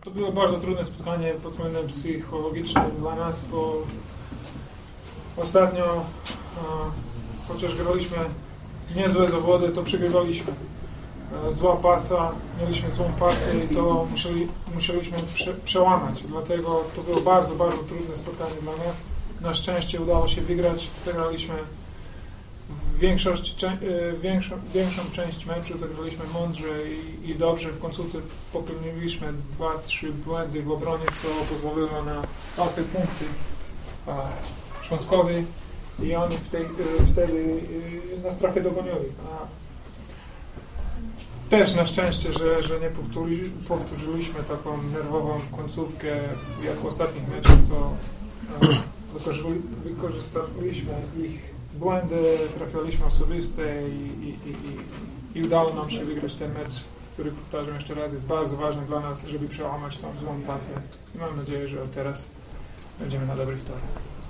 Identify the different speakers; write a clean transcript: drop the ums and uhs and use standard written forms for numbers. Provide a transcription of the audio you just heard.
Speaker 1: To było bardzo trudne spotkanie pod względem psychologicznym dla nas, bo ostatnio, chociaż graliśmy niezłe zawody, to przegrywaliśmy. Zła pasa, mieliśmy złą pasę i to musieliśmy przełamać. Dlatego to było bardzo, bardzo trudne spotkanie dla nas. Na szczęście udało się wygrać. Wygraliśmy większą część meczu, zagraliśmy mądrze i dobrze. W końcówce popełniliśmy 2-3 błędy w obronie, co pozwoliło na łatwe punkty Śląskowi i oni wtedy nas trochę dogonili. Też na szczęście, że nie powtórzyliśmy taką nerwową końcówkę jak w ostatnich meczach, to wykorzystaliśmy ich błędy, trafialiśmy osobiste i udało nam się wygrać ten mecz, który, powtarzam jeszcze raz, jest bardzo ważny dla nas, żeby przełamać tą złą pasę. I mam nadzieję, że teraz będziemy na dobrych torach.